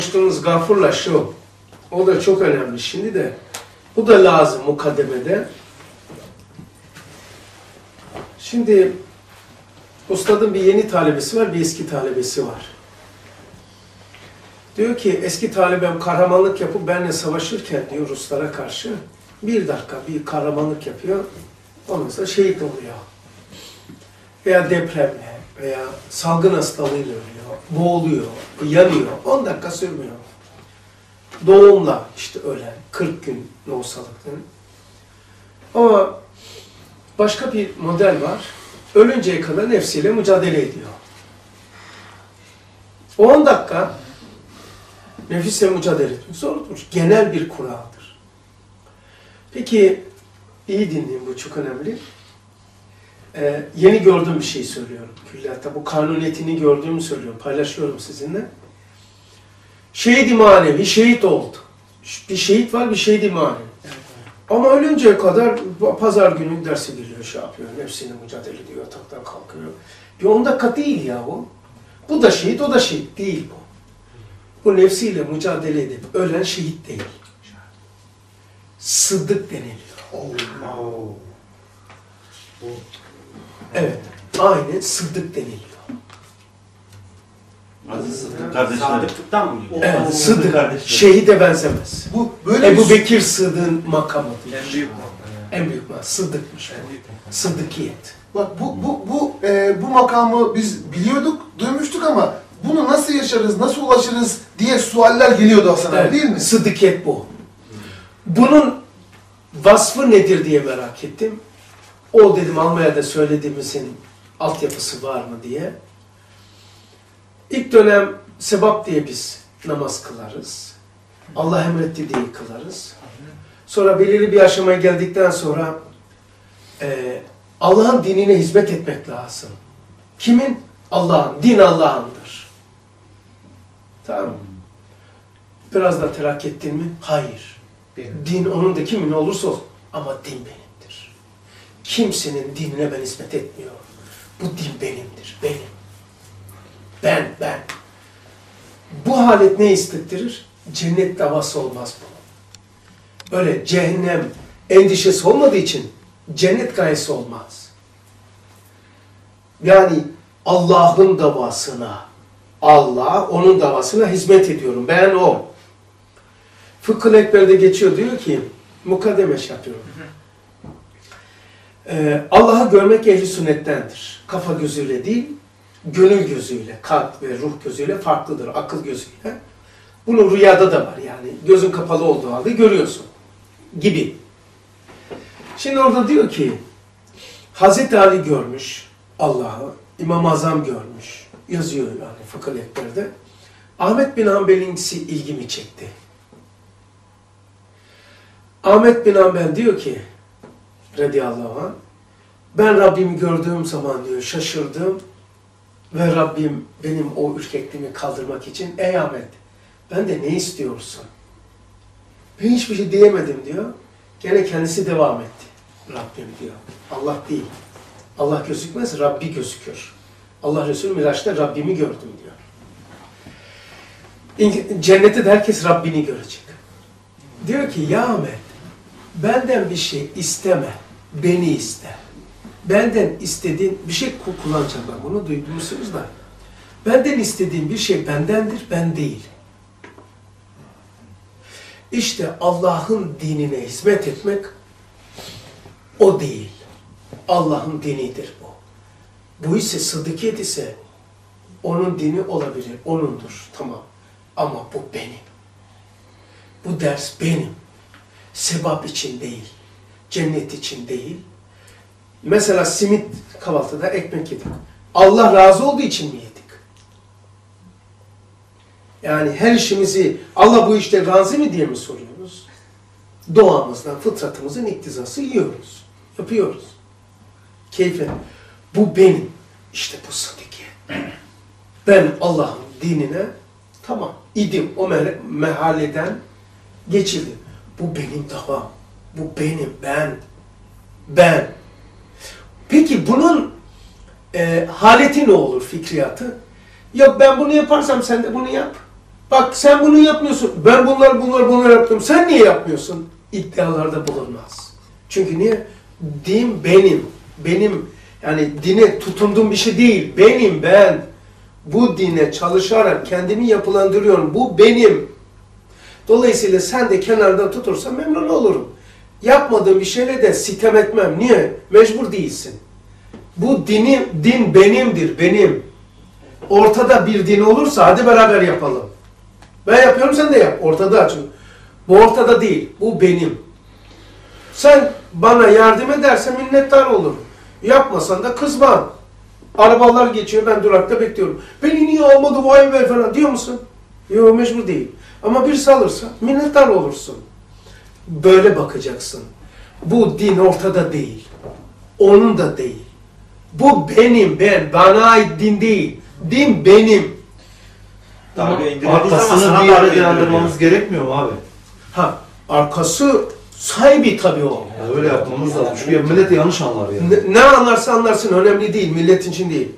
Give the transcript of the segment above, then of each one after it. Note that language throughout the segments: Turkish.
Konuştuğumuz gafurla şu, o da çok önemli şimdi de, bu da lazım mukaddemede. Şimdi ustadın bir yeni talebesi var, bir eski talebesi var. Diyor ki eski talebem kahramanlık yapıp benimle savaşırken diyor Ruslara karşı bir dakika bir kahramanlık yapıyor, ondan sonra şehit oluyor. Veya depremle veya salgın hastalığıyla ölüyor, boğuluyor, yanıyor, 10 dakika sürmüyor. Doğumla işte ölen, 40 gün lohusalıktan. Ama başka bir model var, ölünceye kadar nefsiyle mücadele ediyor. 10 dakika nefisle mücadele etmek zordur. Genel bir kuraldır. Peki, iyi dinleyin, bu çok önemli. Yeni gördüğüm bir şey söylüyorum. Külliyatta bu kanuniyetini gördüğümü söylüyorum, paylaşıyorum sizinle. Şehit-i manevi, şehit oldu. Bir şehit var, bir şehit-i manevi. Ama ölünceye kadar pazar günü dersi geliyor, şey yapıyor, nefsiyle mücadele ediyor, yataktan kalkıyor. Bir 10 dakika değil ya o. Bu da şehit, o da şehit değil bu. Bu nefsiyle mücadele edip ölen şehit değil. Sıddık deniliyor. Evet, aynen sıddık deniliyor. Aziz Sıddık kardeşler. Sadıklıktan mı? Evet, Sıddık. Şehide benzemez. Bu böyle Ebu Bekir Sıddık'ın makamıdır. En büyük makam. En büyük makam. Sıddıkmış. Sıddıkiyet. Bak bu makamı biz biliyorduk, duymuştuk ama bunu nasıl yaşarız, nasıl ulaşırız diye sualler geliyordu Hasan abi, değil mi? Sıddıkiyet bu. Bunun vasfı nedir diye merak ettim. O dedim Almanya'da söylediğimizin altyapısı var mı diye. İlk dönem sebap diye biz namaz kılarız. Allah emretti diye kılarız. Sonra belirli bir aşamaya geldikten sonra Allah'ın dinine hizmet etmek lazım. Kimin? Allah'ın. Din Allah'ındır. Tamam mı? Biraz da terakki ettin mi? Hayır. Din onun da kimin olursa olsun. Ama din benimdir. Kimsenin dinine ben hizmet etmiyorum. Bu din benimdir. Benim. Ben. Bu halet ne hissettirir? Cennet davası olmaz bu. Öyle cehennem endişesi olmadığı için cennet gayesi olmaz. Yani Allah'ın davasına, onun davasına hizmet ediyorum. Ben o. Fıkhı Ekber'de geçiyor, diyor ki, mukaddeme yapıyorum. Allah'ı görmek ehli sünnettendir. Kafa gözüyle değil, gönül gözüyle, kalp ve ruh gözüyle farklıdır, akıl gözüyle. Bunu rüyada da var yani. Gözün kapalı olduğu halde görüyorsun gibi. Şimdi orada diyor ki, Hazreti Ali görmüş Allah'ı, İmam-ı Azam görmüş. Yazıyor yani Fıkhı Ekber'de. Ahmet bin Hanbel'inkisi ilgimi çekti. Ahmet bin Hanbel diyor ki, radıyallahu anh, ben Rabbimi gördüğüm zaman diyor şaşırdım ve Rabbim benim o ürkekliğimi kaldırmak için, ey Ahmet, ben de ne istiyorsun? Ben hiçbir şey diyemedim diyor. Gene kendisi devam etti. Rabbim diyor. Allah değil. Allah gözükmez, Rabbi gözükür. Allah Resulü Miraç'ta Rabbimi gördüm diyor. Cennette de herkes Rabbini görecek. Diyor ki, ya Ahmet, benden bir şey isteme, beni iste. Benden istediğin, bir şey kullanacağım ben bunu, duydunuz da. Benden istediğin bir şey bendendir, ben değil. İşte Allah'ın dinine hizmet etmek, o değil. Allah'ın dinidir bu. Bu ise sıddıkiyet ise, onun dini olabilir, onundur, tamam. Ama bu benim. Bu ders benim. Sevap için değil, cennet için değil. Mesela simit kahvaltıda ekmek yedik. Allah razı olduğu için mi yedik? Yani her işimizi Allah bu işte razı mı diye mi soruyoruz? Doğamızdan, fıtratımızın iktizası yiyoruz, yapıyoruz. Keyfen. Bu benim. İşte bu sıddıkiyet. Ben Allah'ın dinine tamam idim. O mehaleden geçildim. Bu benim davam. Bu benim, ben. Peki bunun haleti ne olur, fikriyatı? Yok ben bunu yaparsam sen de bunu yap. Bak sen bunu yapmıyorsun. Ben bunlar yaptım. Sen niye yapmıyorsun? İddialarda bulunmaz. Çünkü niye? Din benim. Benim yani dine tutunduğum bir şey değil. Ben. Bu dine çalışarak kendimi yapılandırıyorum. Bu benim. Dolayısıyla sen de kenarda tutursan memnun olurum. Yapmadığım bir şeyle de sitem etmem. Niye? Mecbur değilsin. Bu din benimdir, benim. Ortada bir din olursa hadi beraber yapalım. Ben yapıyorum, sen de yap. Ortada çünkü. Bu ortada değil, bu benim. Sen bana yardım edersen minnettar olurum. Yapmasan da kızmam. Arabalar geçiyor, ben durakta bekliyorum. Beni niye almadı vay be falan diyor musun? Yok, mecbur değil. Ama birisi alırsa minnettar olursun. Böyle bakacaksın. Bu din ortada değil. Onun da değil. Bu benim, bana ait din değil. Din benim. Darbe indirildiği zaman Arkasını sana bir darbe yere dayandırmamız indiriliyor. gerekmiyor mu abi? Ha, arkası sahibi tabii o. Ya öyle yapmamız lazım. Çünkü millet yanlış anlar yani. Ne anlarsa anlarsın, önemli değil, milletin için değil.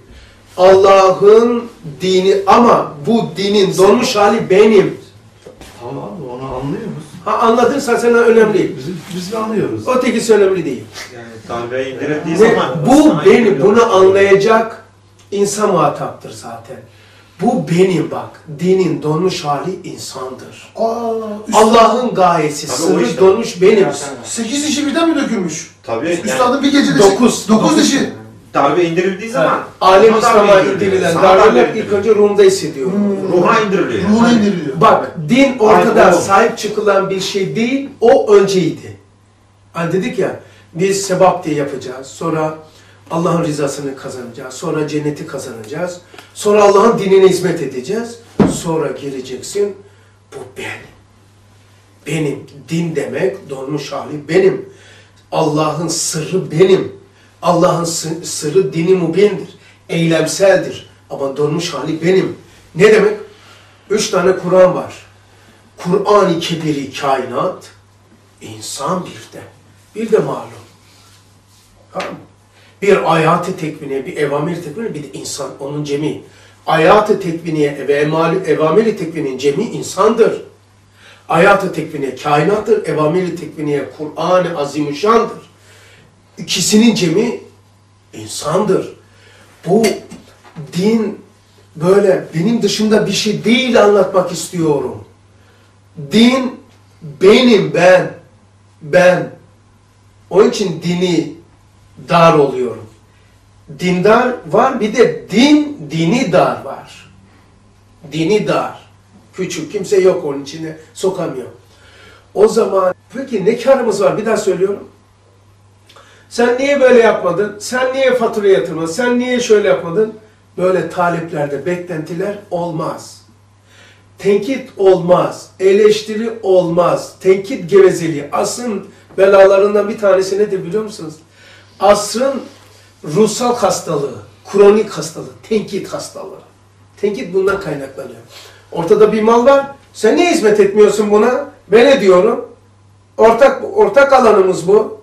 Allah'ın dini ama bu dinin donmuş hali benim. Tamam abi onu anlıyoruz. Ha, anladınsa sana önemli. Biz de anlıyoruz. Ötekisi önemli değil. Yani darbe indirildiği Ve zaman bu sana benim, indiriliyor. bunu anlayacak insan muhataptır zaten. Bu benim bak, dinin donmuş hali insandır. Allah'ın gayesi, Tabii o sırrı işte. donmuş benim. 8 dişi birden mi dökülmüş? Tabii yani Üstadın bir gecede 9 9 dişi. darbe indirildiği zaman Alem sana İslam'a darbe indiriliyor. indirilen Sana darbeler darbe ilk önce Rum'da hissediyor. ruha indiriliyor. Ruhuna indiriliyor. Bak, din ortada Aynen o. sahip çıkılan bir şey değil, o önceydi. Hani dedik ya, biz sebap diye yapacağız, sonra Allah'ın rızasını kazanacağız, sonra cenneti kazanacağız, sonra Allah'ın dinine hizmet edeceğiz, sonra geleceksin, bu ben. Benim, din demek, donmuş hali benim. Allah'ın sırrı benim. Allah'ın sırrı dini mubindir, eylemseldir ama donmuş hali benim. Ne demek? 3 tane Kur'an var. Kur'an-ı Kebiri kainat, insan bir de malum. Tamam mı? Bir ayat-ı tekviniye, bir evamir-i tekviniye, bir de insan, onun cemi. Ayat-ı tekviniye ve evamir-i tekviniyenin cemi insandır. Ayat-ı tekviniye kainattır, evamir-i tekviniye Kur'an-ı Azimüşşan'dır. İkisinin cemi insandır. Bu din böyle benim dışında bir şey değil anlatmak istiyorum. Din benim, ben. Onun için dini dar oluyorum. Dindar var, bir de dini dar var. Dini dar. Küçük, kimse yok onun içine sokamıyor. O zaman peki ne karımız var? Bir daha söylüyorum. Sen niye böyle yapmadın? Sen niye fatura yatırmadın? Sen niye şöyle yapmadın? Böyle taleplerde beklentiler olmaz. Tenkit olmaz. Eleştiri olmaz. Tenkit gevezeliği. Asrın belalarından bir tanesi nedir biliyor musunuz? Asrın ruhsal hastalığı, kronik hastalığı, tenkit hastalığı. Tenkit bundan kaynaklanıyor. Ortada bir mal var. Sen niye hizmet etmiyorsun buna? Ben ediyorum. Ortak alanımız bu.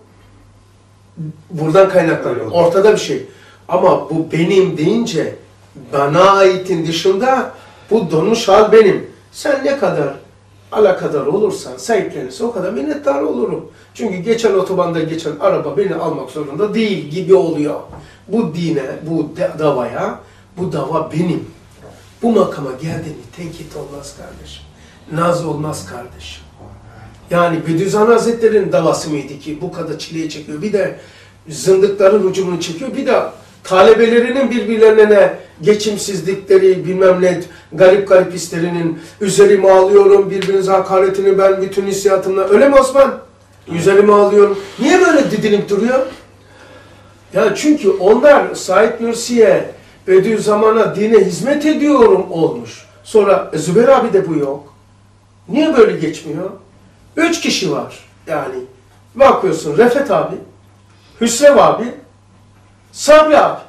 Buradan kaynaklanıyor. Ortada bir şey. Ama bu benim deyince bana aitin dışında bu donmuş hal benim. Sen ne kadar alakadar olursan, sahiplenirse o kadar minnettar olurum. Çünkü geçen otobanda geçen araba beni almak zorunda değil gibi oluyor. Bu dine, bu davaya, bu dava benim. Bu makama geldiğinde tenkit olmaz kardeşim. Naz olmaz kardeşim. Yani Bediüzzaman Hazretleri'nin davası mıydı ki bu kadar çileye çekiyor? Bir de zındıkların hücumunu çekiyor. Bir de talebelerinin birbirlerine geçimsizlikleri, bilmem ne, garip hislerinin üzerime alıyorum, birbirinize hakaretini ben bütün hissiyatımla. Öyle mi Osman? Üzerime alıyorum. Niye böyle didinip duruyor? Yani çünkü onlar Said Nursi'ye, Bediüzzaman'a, dine hizmet ediyorum olmuş. Sonra Zübeyir abi de bu yok. Niye böyle geçmiyor? 3 kişi var yani. Bakıyorsun Refet abi, Hüsrev abi, Sabri abi.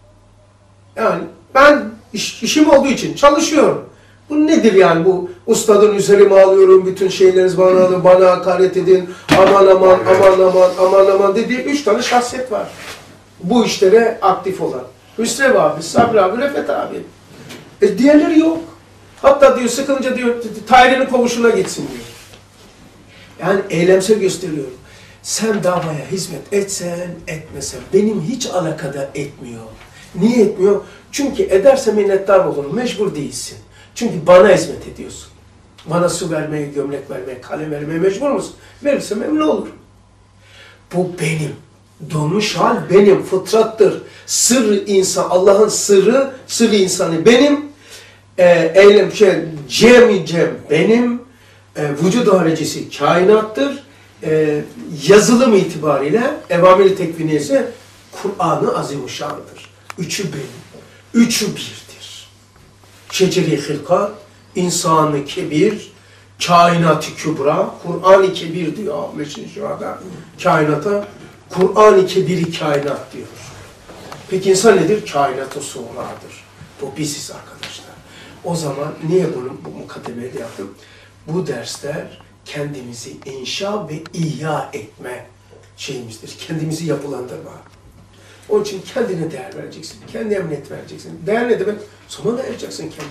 Yani ben işim olduğu için çalışıyorum. Bu nedir yani bu ustadın üzerime alıyorum, bütün şeyleriniz bana alın, bana hakaret edin, aman dediği 3 tane şahsiyet var. Bu işlere aktif olan. Hüsrev abi, Sabri abi, Refet abi. Diğerleri yok. Hatta diyor sıkılınca diyor Tahir'in komşuna gitsin diyor. Yani eylemsel gösteriyorum. Sen davaya hizmet etsen etmesen benim hiç alakadar etmiyor. Niye etmiyor? Çünkü ederse minnettar olurum. Mecbur değilsin. Çünkü bana hizmet ediyorsun. Bana su vermeye, gömlek vermeye, kalem vermeye mecbur musun? Verirse memnun olurum. Bu benim. Donmuş hal benim. Fıtrattır. Sır insan, Allah'ın sır insanı benim. Cem benim. Vücud harecisi kainattır. Yazılım itibariyle evamir-i tekviniyesi Kur'an-ı Azimuşşan'dır. Üçü benim. Üçü birdir. Şeceri hilkat, insanı kebir, kainat-ı kübra, Kur'an-ı kebir diyor Ahmet Şurada. Kainata, Kur'an-ı kebiri kainat diyor. Peki insan nedir? Kainat-ı suğradır. Bu biziz arkadaşlar. O zaman niye bu mukaddemeyi yaptım? Bu dersler kendimizi inşa ve ihya etme şeyimizdir. Kendimizi yapılandırma. Onun için kendine değer vereceksin. Kendine emniyet vereceksin. Değer ne demek? Sonuna ereceksin kendine.